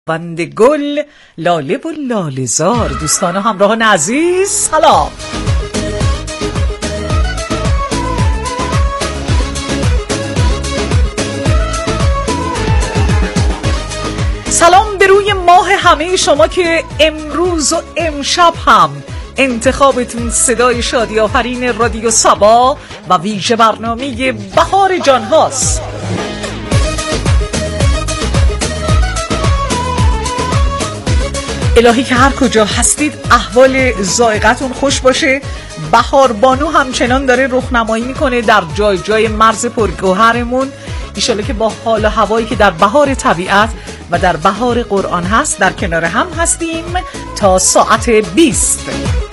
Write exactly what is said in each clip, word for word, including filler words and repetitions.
بند گل لاله و لاله زار. دوستان و همراهان عزیز سلام. سلام به روی ماه همه شما که امروز و امشب هم انتخابتون صدای شادی آفرین رادیو سبا و ویژه برنامه بهار جان هاست. الهی که هر کجا هستید احوال ذائقتون خوش باشه. بهار بانو همچنان داره رخنمایی میکنه در جای جای مرز پرگوهرمون. ایشالا که با حال و هوایی که در بهار طبیعت و در بهار قرآن هست در کنار هم هستیم تا ساعت بیست.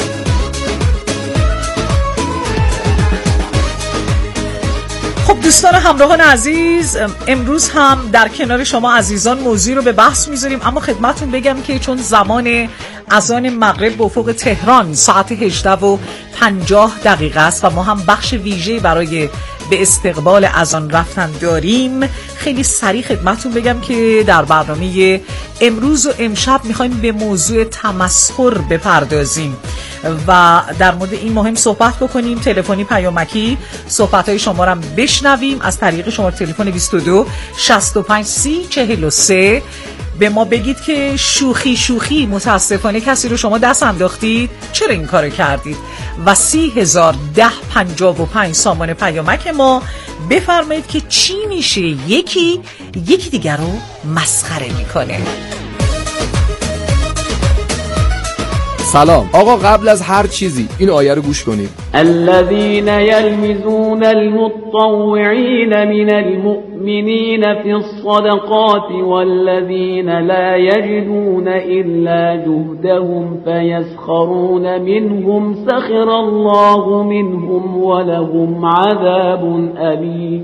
خب دوستان همراهان عزیز، امروز هم در کنار شما عزیزان موضوع رو به بحث میذاریم، اما خدمتون بگم که چون زمان اذان مغرب به افق تهران ساعت هجده و پنجاه دقیقه است و ما هم بخش ویژه برای به استقبال اذان رفتن داریم، خیلی سریع خدمتون بگم که در برنامه امروز و امشب میخوایم به موضوع تمسخر بپردازیم و در مورد این مهم صحبت بکنیم. تلفنی پیامکی صحبت‌های شما رو هم بشنویم از طریق شماره تلفن بیست و دو شصت و پنج سی چهل و سه. به ما بگید که شوخی شوخی متاسفانه کسی رو شما دست انداختید، چرا این کارو کردید؟ و سی هزار ده پنجاه و پنج سامان پیامک ما. بفرمایید که چی میشه یکی یکی دیگر رو مسخره میکنه. سلام آقا، قبل از هر چیزی این آیه رو گوش کنید. الذين يلمزون المتطوعين من المؤمنين في الصدقات والذين لا يجدون إلا جهدهم فيسخرون منهم سخر الله منهم ولهم عذاب أليم.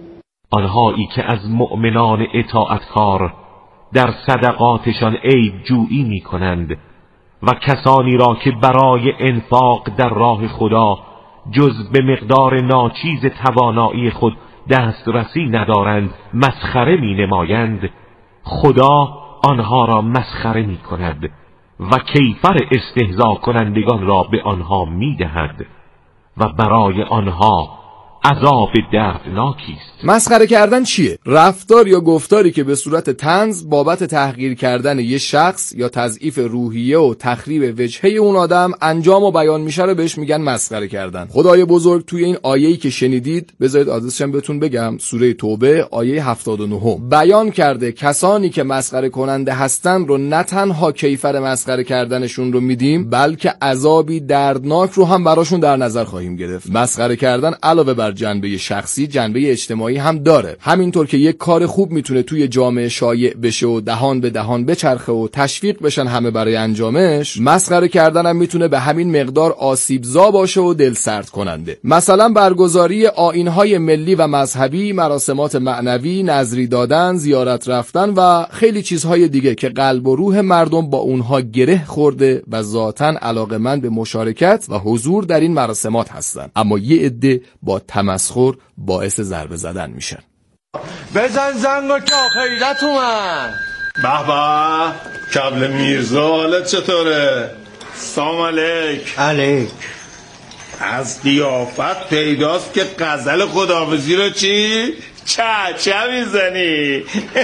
آنهایی که از مؤمنان اطاعتکار در صدقاتشان عیب جویی می کنند و کسانی را که برای انفاق در راه خدا جز به مقدار ناچیز توانایی خود دسترسی ندارند مسخره می نمایند، خدا آنها را مسخره می کند و کیفر استهزا کنندگان را به آنها می دهد و برای آنها عذاب دردناکی است. مسخره کردن چیه؟ رفتار یا گفتاری که به صورت طنز بابت تحقیر کردن یه شخص یا تضعیف روحیه و تخریب وجهه اون آدم انجام و بیان میشه رو بهش میگن مسخره کردن. خدای بزرگ توی این آیه‌ای که شنیدید، بذارید آدرسش هم بهتون بگم، سوره توبه آیه هفتاد و نه، بیان کرده کسانی که مسخره کننده هستن رو نه تنها کیفر مسخره کردنشون رو میدیم، بلکه عذابی دردناک رو هم براشون در نظر خواهیم گرفت. مسخره کردن علاوه بر جنبه شخصی جنبه اجتماعی هم داره. همینطور که یک کار خوب میتونه توی جامعه شایع بشه و دهان به دهان بچرخه و تشویق بشن همه برای انجامش، مسخره کردن هم میتونه به همین مقدار آسیبزا باشه و دل سرد کننده. مثلا برگزاری آیین‌های ملی و مذهبی، مراسمات معنوی، نذری دادن، زیارت رفتن و خیلی چیزهای دیگه که قلب و روح مردم با اونها گره خورده و ذاتاً علاقه‌مند به مشارکت و حضور در این مراسمات هستن، اما یه عده با تمسخر باعث ضربه زدن میشن. بزن زنگو که خیرت اومد. به به کبل میرزا، حالت چطوره؟ سلام علیک. علیک. از قیافت پیداست که غزل خداحافظی رو چی؟ چه چه میزنی؟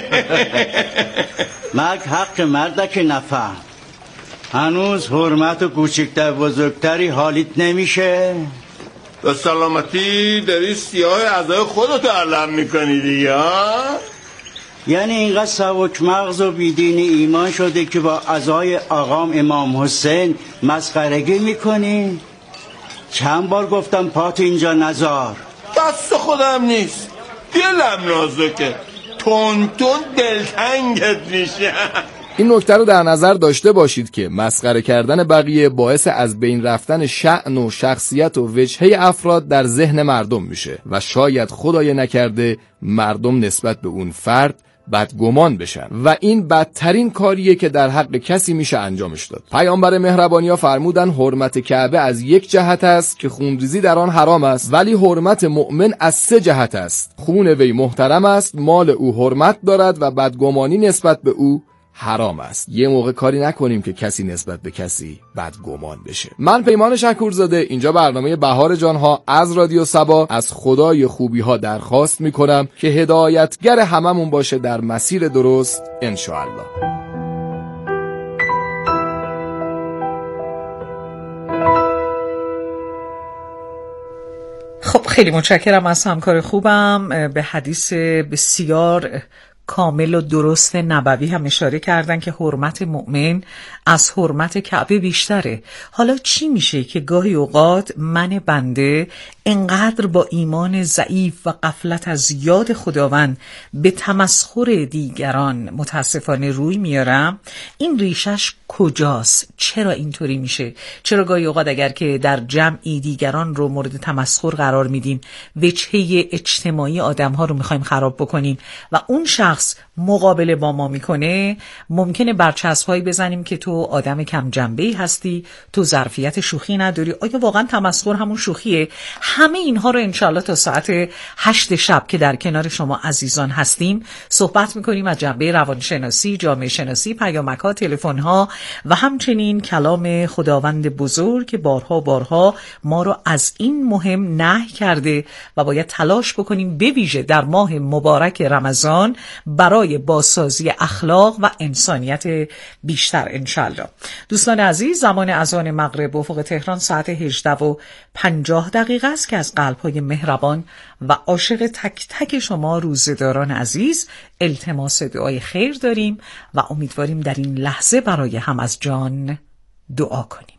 مرگ حق مرده که نفهم. هنوز حرمت و کوچکتر بزرگتری حالیت نمیشه؟ به سلامتی داری سیاه اعضای خودتو علم میکنی دیگه ها؟ یعنی اینقدر سبک مغز و بیدین ایمان شده که با اعضای آقام امام حسین مسخرگی میکنی؟ چند بار گفتم پات اینجا نذار. دست خودم نیست، دلم نازکه، تون تون دلتنگت میشه. این نکته رو در نظر داشته باشید که مسخره کردن بقیه باعث از بین رفتن شأن و شخصیت و وجهه افراد در ذهن مردم میشه و شاید خدای نکرده مردم نسبت به اون فرد بدگمان بشن و این بدترین کاریه که در حق کسی میشه انجامش داد. پیامبر مهربانی‌ها فرمودن حرمت کعبه از یک جهت است که خونریزی در آن حرام است، ولی حرمت مؤمن از سه جهت است. خون وی محترم است، مال او حرمت دارد و بدگمانی نسبت به او حرام است. یه موقع کاری نکنیم که کسی نسبت به کسی بدگمان بشه. من پیمان شکورزاده اینجا برنامه بهار جانها از رادیو صبا از خدای خوبی ها درخواست میکنم که هدایتگر هممون باشه در مسیر درست انشاءالله. خب خیلی متشکرم از همکار خوبم. به حدیث بسیار کامل و درست نبوی هم اشاره کردن که حرمت مؤمن از حرمت کعبه بیشتره. حالا چی میشه که گاهی اوقات من بنده انقدر با ایمان ضعیف و غفلت از یاد خداوند به تمسخر دیگران متاسفانه روی میارم؟ این ریشش کجاست؟ چرا اینطوری میشه؟ چرا گاهی اوقات اگر که در جمعی دیگران رو مورد تمسخر قرار میدیم، وجهه اجتماعی آدم‌ها رو میخوایم خراب بکنیم و اون شخص مقابله با ما میکنه، ممکنه برچسب‌هایی بزنیم که تو آدم کم جنبه‌ای هستی، تو ظرفیت شوخی نداری. آیا واقعا تمسخر همون شوخیه؟ همه اینها رو انشالله تا ساعت هشت شب که در کنار شما عزیزان هستیم صحبت میکنیم از جنبه روانشناسی، جامعه شناسی، پیامک‌ها، تلفن‌ها و همچنین کلام خداوند بزرگ که بارها بارها ما رو از این مهم نهی کرده و باید تلاش بکنیم به ویژه در ماه مبارک رمضان برای بازسازی اخلاق و انسانیت بیشتر انشالله. دوستان عزیز، زمان اذان مغرب افق تهران ساعت هجده و پنجاه دقیقه است که از قلب‌های مهربان و عاشق تک تک شما روزه‌داران عزیز التماس دعای خیر داریم و امیدواریم در این لحظه برای هم از جان دعا کنیم.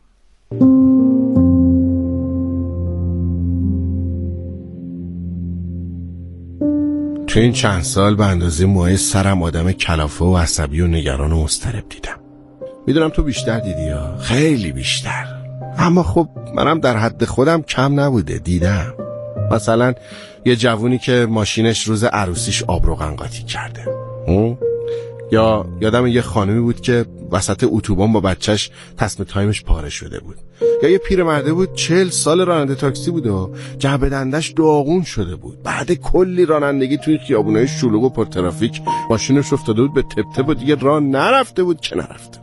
تو این چند سال به اندازه موهای سرم آدم کلافه و عصبی و نگران و مضطرب دیدم. میدونم تو بیشتر دیدی ها، خیلی بیشتر، اما خب منم در حد خودم کم نبوده دیدم. مثلا یه جوونی که ماشینش روز عروسیش آبروغن قاطی کرده، یا یادم یه خانمی بود که وسط اتوبان با بچهش تصمیم تایمش پاره شده بود، یا یه پیرمرده بود چهل سال راننده تاکسی بود و جعبه دندش داغون شده بود. بعد کلی رانندگی توی خیابونای شلوغ و پرترافیک ماشینش افتاده بود به تپ تپ و دیگه راه نرفته بود که نرفته.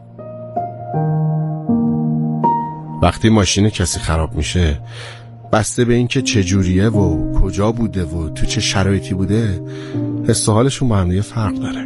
وقتی ماشین کسی خراب میشه، بسته به این که چجوریه و کجا بوده و تو چه شرایطی بوده، حس و حالشون با هم دیگه فرق داره.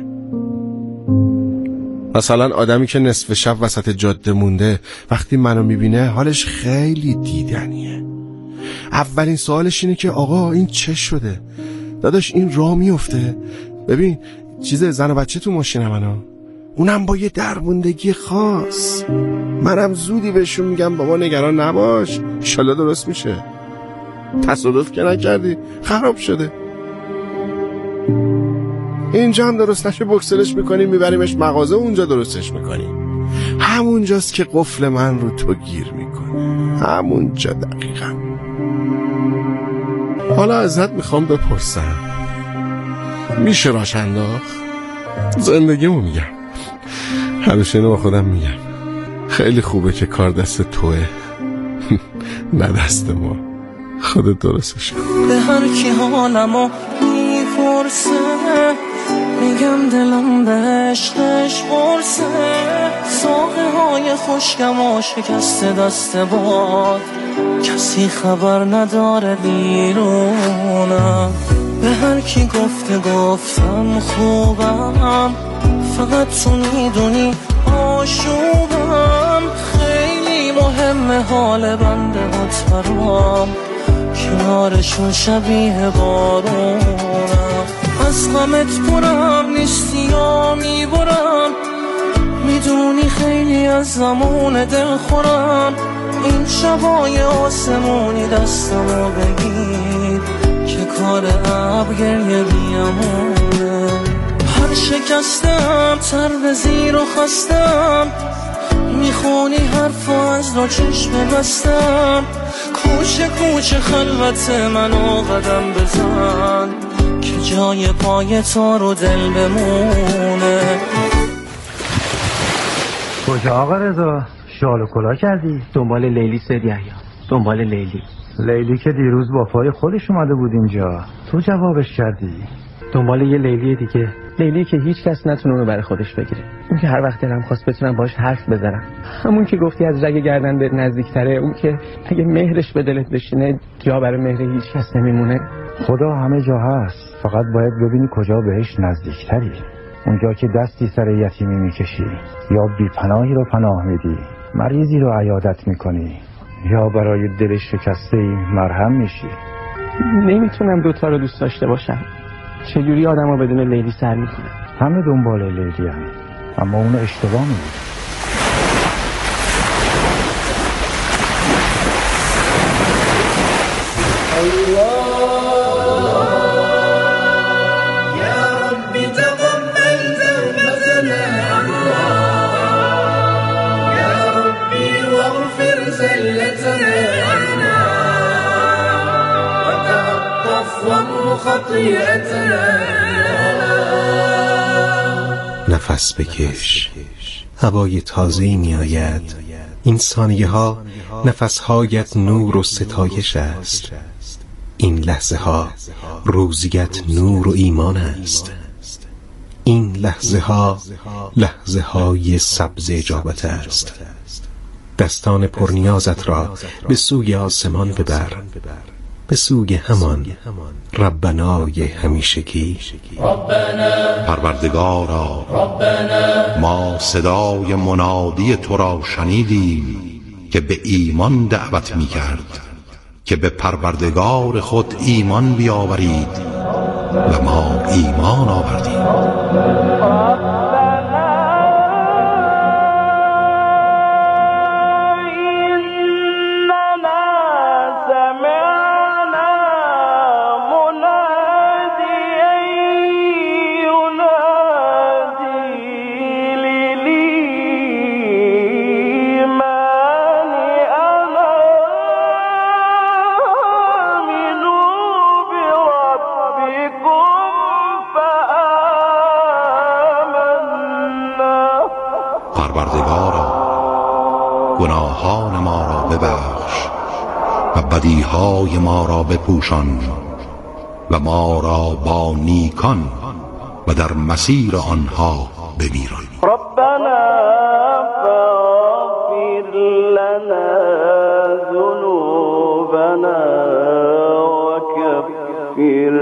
مثلا آدمی که نصف شب وسط جاده مونده وقتی منو میبینه حالش خیلی دیدنیه. اولین سوالش اینه که آقا این چه شده؟ داداش این راه میفته؟ ببین چیز زن و بچه تو ماشین منو، اونم با یه درموندگی خاص. منم زودی بهشون میگم بابا نگران نباش، انشالله درست میشه. تصادف که نکردی، خراب شده. اینجا هم درست نشه بکسلش میکنیم میبریمش مغازه، اونجا درستش میکنیم. همونجاست که قفل من رو تو گیر میکنه، همونجا دقیقا. حالا ازت میخوام بپرسم، میشه راش انداخت؟ زندگیمو میگم، همیشه اینو با خودم میگم، خیلی خوبه که کار دست توه نه دست ما. خودت درستش کن. به هر کی حالمو میپرسه میگم دلم به عشقش برسه، ساقه های خوشگم و شکست دست باد، کسی خبر نداره بیرونم. به هر کی گفته گفتم خوبم، فقط تو میدونی آشوبم. خیلی مهمه حال بنده و ترام، کنارشون شبیه بارونم. از غمت پرم نیستی یا میبرم، میدونی خیلی از زمان دل خورم. این شبای آسمونی دستمو بگیر که کار ابر گریه بیامونه. هر شکستم تر به زیر و خستم، میخونی حرفو از دو چشم بستم. کوچه کوچه خلوت منو قدم بزن که جای پای تو رو دل بمونه. کجا آقا رضا؟ شال و کلاه کردی؟ دنبال لیلی سید یحیی. دنبال لیلی لیلی که دیروز با پای خودش اومده بود اینجا، تو جوابش کردی. دنبال یه لیلی دیگه لیلی که هیچ کس نتونه اونو برای خودش بگیره، اون که هر وقت دلم خواست بتونم باهاش حرف بزنم، همون که گفتی از رگ گردن به نزدیکتره، اون که اگه مهرش به دلت بشینه جا برای مهر هیچ کس نمیمونه. خدا همه جا هست، فقط باید ببینی کجا بهش نزدیکتری. اونجا که دستی سر یتیمی میکشی، یا بیپناهی رو پناه میدی، مریضی رو عیادت میکنی، یا برای دل شکسته مرهم میشی. نمیتونم دوتا رو دوست داشته باشم. چجوری آدم ها بدون لیلی سر میکنه؟ همه دنبال لیلی هم، اما اونو اشتباه میگه. نفس بکش، هوای تازه‌ای می آید. این ثانیه ها نفسهایت نور و ستایش است. این لحظه ها روزیت نور و ایمان است. این لحظه ها لحظه های سبز اجابت است. دستان پرنیازت را به سوی آسمان ببر، به سوی همان ربنای همیشگی. پروردگارا، ما صدای منادی تو را شنیدیم که به ایمان دعوت می کرد که به پروردگار خود ایمان بیاورید و ما ایمان آوردیم. گناهان ما را ببخش و بدیهای ما را بپوشان و ما را با نیکان و در مسیر آنها بمیران. ربنا فاغفر لنا ذنوبنا وكفر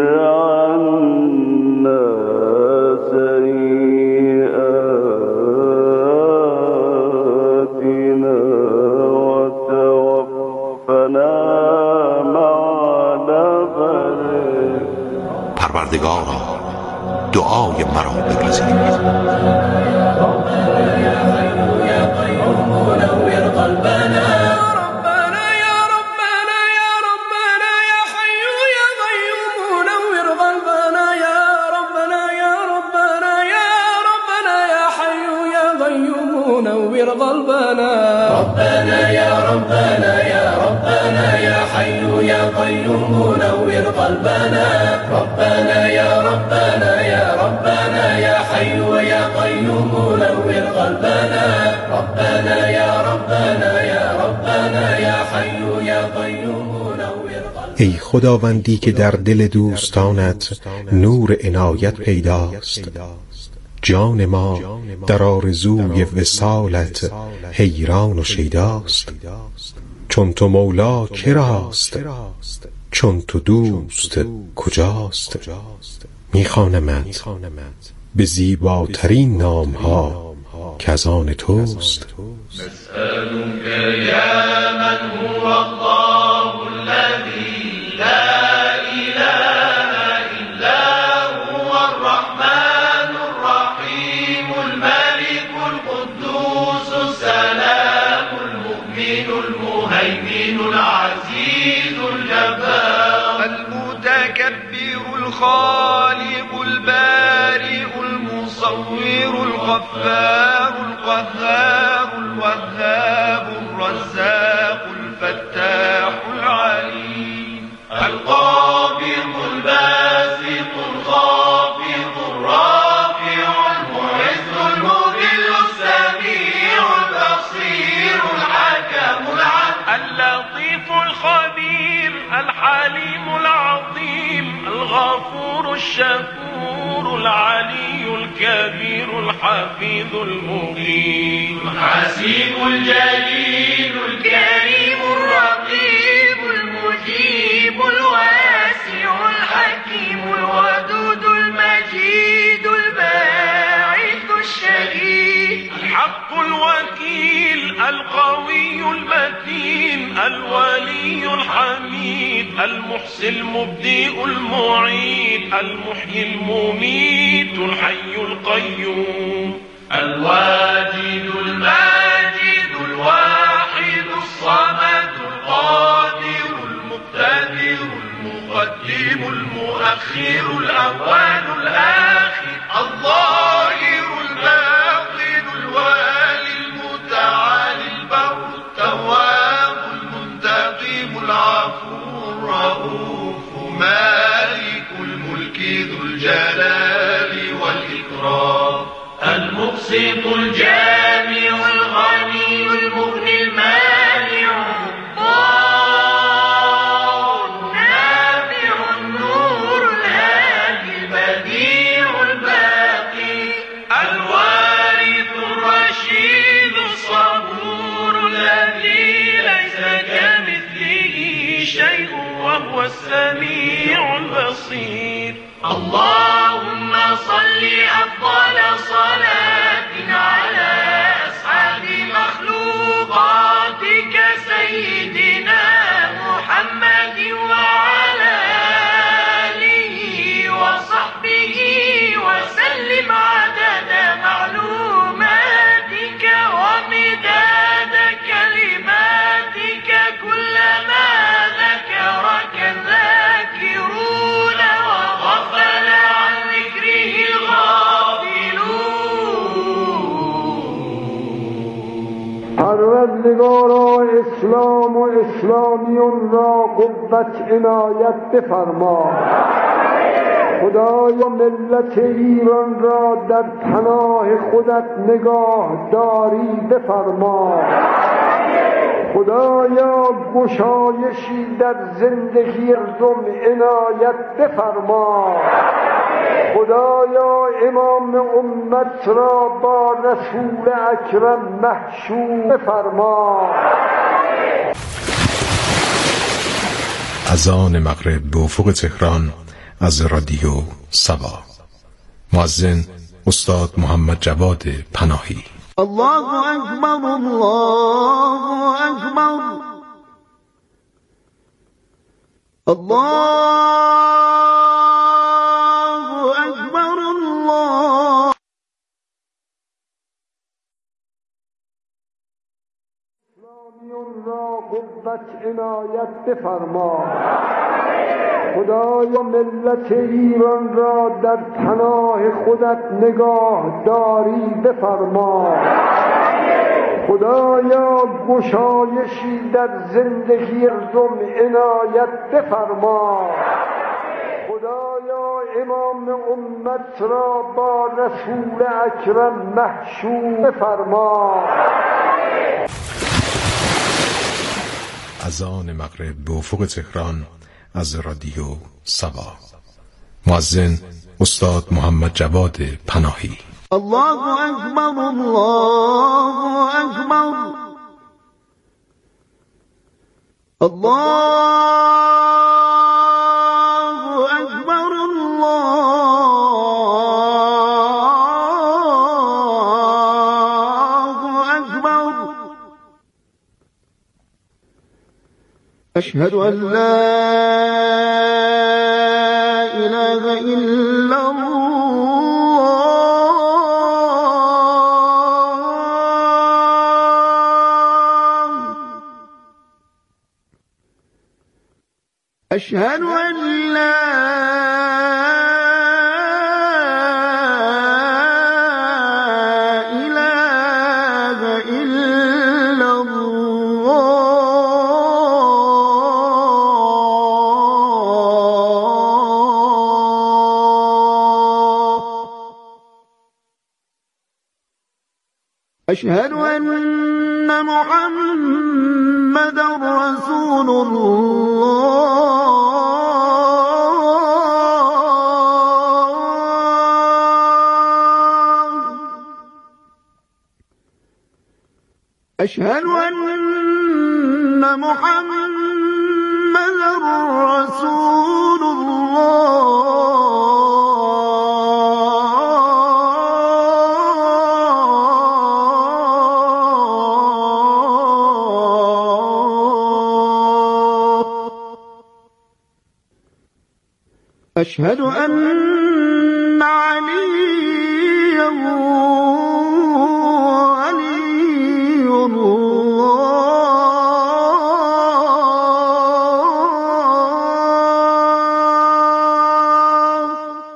عنا پروردگارا، دعای مرا بپذیر. ربنا يا ربنا يا ربنا يا حي يا قيوم نور قلبنا. ربنا يا ربنا يا ربنا يا حي يا قيوم نور قلبنا. ربنا يا ربنا يا ربنا يا حي يا قيوم نور قلبنا. ای خداوندی که در دل دوستانت نور عنایت پیداست، جان ما در آرزوی وصالت حیران و شیداست. چون تو مولا کراست، چون تو دوست کجاست؟ میخوانمت به زیباترین نام ها که از آن توست. نسألك يا من هو الله الذي لا إله إلا هو الرحمن الرحيم الملك القدوس السلام المؤمن المهيمن العزيز الجبار المتكبر الخالق البارئ المصور الغفار القهار الوهاب الرزاق الفتاح العليم القابض الباسط الخافض الرافع المعز المذل السميع البصير الحكم العدل اللطيف الخبير الحليم العظيم الغفور الشكور العلي الكبير الحفيظ المقيم الحسيب الجليل الكريم الرقيب المجيب الواسع الحكيم الودود المجيد الباعث الشهيد الحق الوكيل القوي المتين الولي الحميد المحسن المبدئ المعيد المحيي المميت الحي القيوم الواجد الماجد الواحد الصمد القادر المقتدر المقدم المؤخر الأول الآخر الظاهر الباطن الوالي المتعالي البر التواب المنتقم العفو الرؤوف مالك الملك ذو الجلال والإكرام المقسط الجامع الغني المغني المانع الضار النافع النور الهادي البديع الباقي الوارث الرشيد الصبور الذي ليس كمثله شيء وهو السميع البصير اللهم صل أفضل صلاة على أسعد مخلوقاتك سيدنا محمد وعلى آله وصحبه وسلم عدد معلوماتك ومداد كلماتك كلما ذكرك الذاكرون وغفل عن ذكره الغافلون. پروردگارا اسلام و اسلامیون را قوت عنایت بفرما. خدایا ملت ایران را در پناه خودت نگاه داری بفرما. خدایا گشایشی در زندگی مردم عنایت بفرما. خدایا امام امت را با رسول اکرم محشور بفرما. اذان مغرب به افق تهران از رادیو سبا. مؤذن استاد محمد جواد پناهی. الله اکبر الله اکبر الله اکبر الله. اسلامیون را قوت عنایت بفرما. خدایا ملت ایران را در پناه خودت نگاه داری بفرما. خدایا گشایشی در زندگی مردم عنایت بفرما. خدایا امام امت را با رسول اکرم محشور بفرما. اذان مغرب به افق تهران از رادیو سبا. مؤذن استاد محمد جواد پناهی. الله اکبر الله اکبر الله اکبر الله اکبر. اشهد ان لا اله الا أشهد أن لا إله إلا الله. أشهد أن محمدا رسول الله. أشهد أن محمد رسول الله. أشهد أن عليا ولي الله.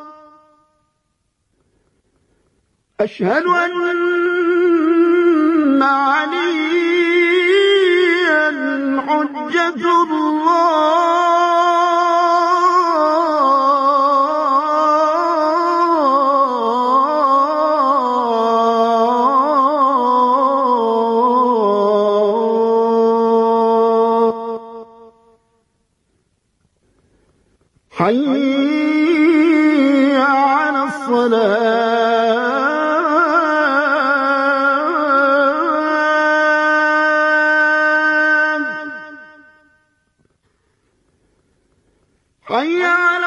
أشهد أن عليا حجة الله. حي على الصلاة. حي على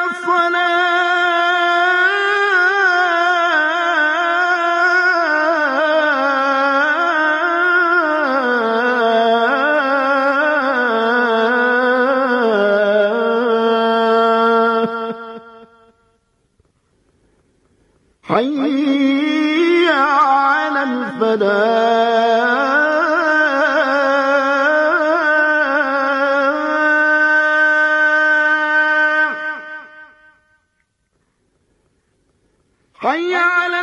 الصلاة. حي على الفلاح. حي على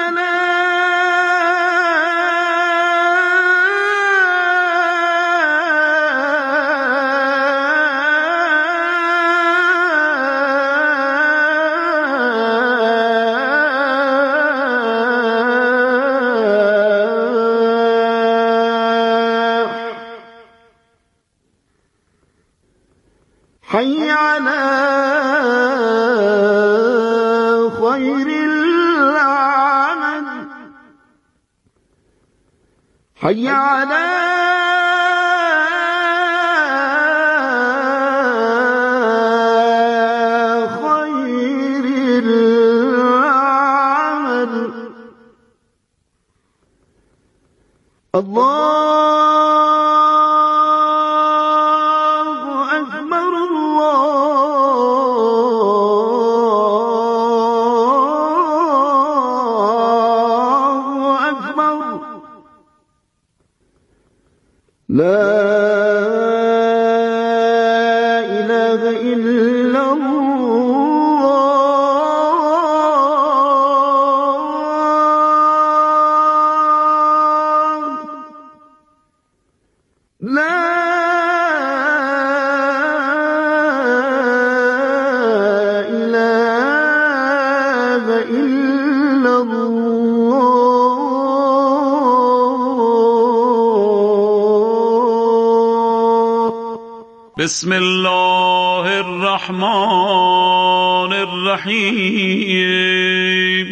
الفلاح. حي على خير العمل. حي على خير العمل. الله أكبر الله أكبر. لا إله إلا الله. لا إله إلا الله. بسم الله الرحمن الرحيم.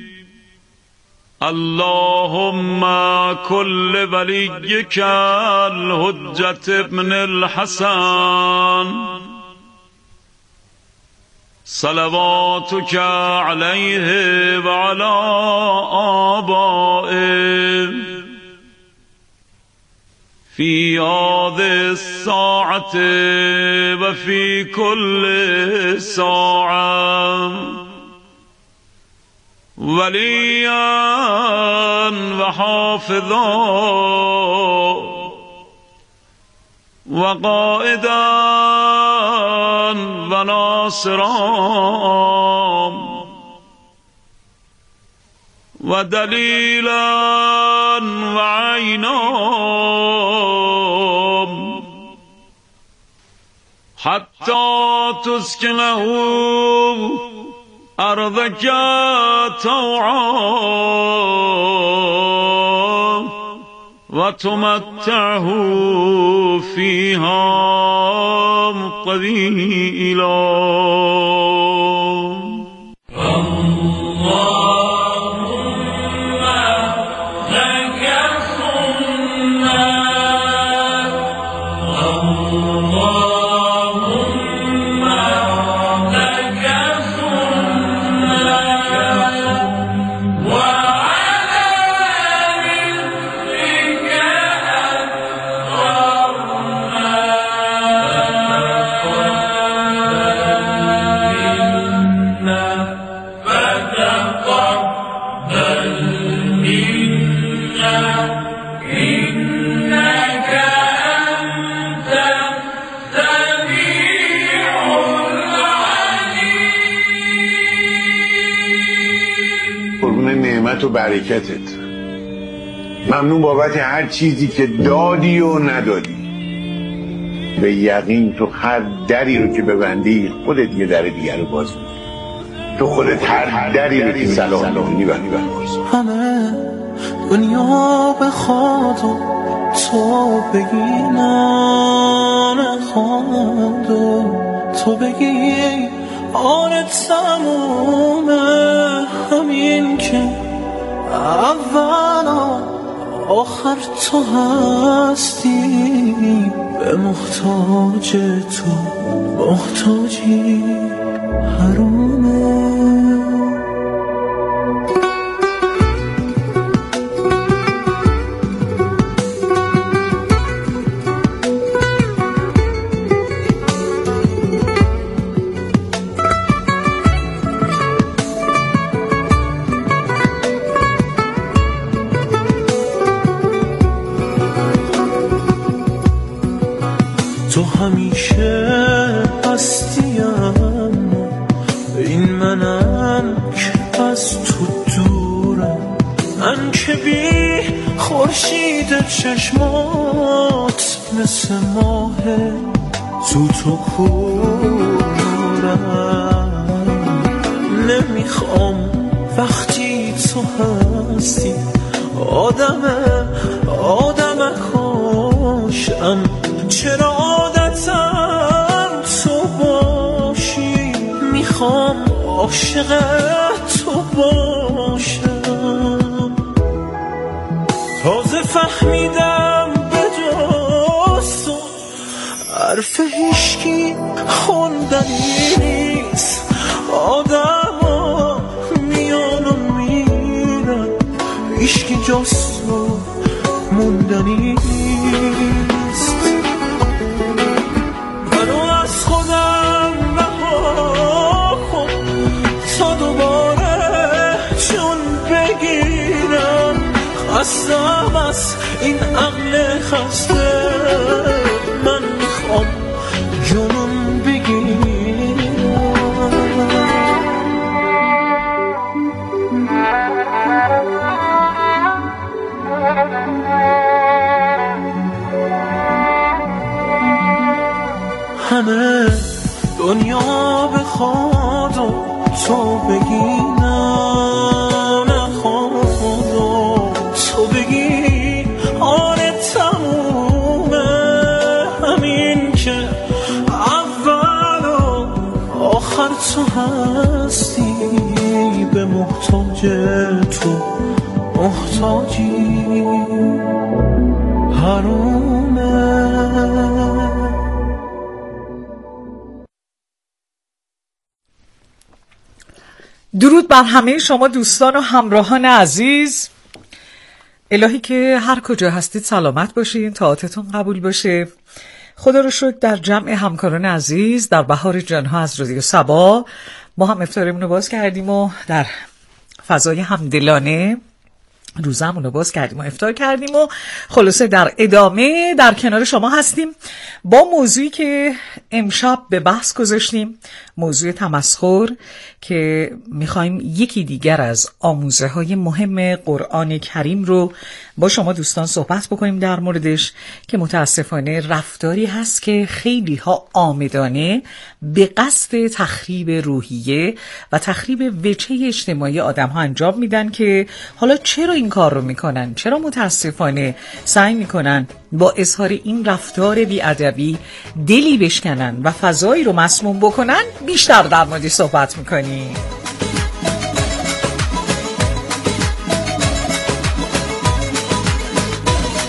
اللهم كل وليك الحجة ابن الحسن صلواتك عليه وعلى آبائه في هذه الساعة وفي كل ساعة وليا وحافظا وقائدا وناصرا ودليلا وعينا حتى تسكنه أرضك طوعا وتمتعه فيها طويلا. اللهم لك صمنا رحمت و برکتت. ممنون بابت هر چیزی که دادی و ندادی. به یقین تو هر دری رو که ببندی خودت یه در دیگر رو باز می‌کنی. تو خودت هر دری رو که صلاح نکنی بندی بندی. همه دنیا بخواد و تو بگی نه نخواد و تو بگی آن تمومه. همین که اول آخر تو هستی، به محتاج تو محتاجی حرومه. تو همیشه هستیم، این منم که از تو دورم. من که بی خورشید چشمات مثل ماه تو تو کورم. نمیخوام وقتی تو هستی آدم آدم کاشم. چرا عادتم تو باشی، میخوام عاشق تو باشم. تازه فهمیدم به جز تو حرف هیشکی خوندنی نیست. آدم ها میان و میرن، هیشکی جز تو موندنی نیست. منو از خودم رها کن تا دوباره چون بگیرم. خستم از این عقل خسته، من میخوام جنون بگیرم. همه دنیا بخواد و تو بگی نه نخواد و تو بگی آره تمومه. همین که اول و آخر تو هستی، به محتاج تو محتاجی حرومه. درود بر همه شما دوستان و همراهان عزیز. الهی که هر کجا هستید سلامت باشین، طاعتتون قبول باشه. خدا رو شکر در جمع همکاران عزیز در بهار جانها از رادیو صبا ما هم افطارمون رو باز کردیم و در فضای همدلانه روزمون رو باز کردیم و افطار کردیم و خلاصه در ادامه در کنار شما هستیم با موضوعی که امشب به بحث گذاشتیم، موضوع تمسخر، که میخوایم یکی دیگر از آموزه های مهم قرآن کریم رو با شما دوستان صحبت بکنیم در موردش، که متاسفانه رفتاری هست که خیلی ها عامدانه به قصد تخریب روحیه و تخریب وجهه اجتماعی آدم ها انجام میدن. که حالا چرا این کار رو میکنن؟ چرا متاسفانه سعی میکنن با اظهار این رفتار بی‌ادبی دلی بشکنن و فضایی رو مسموم بکنن؟ بیشتر در موردش صحبت میکنیم.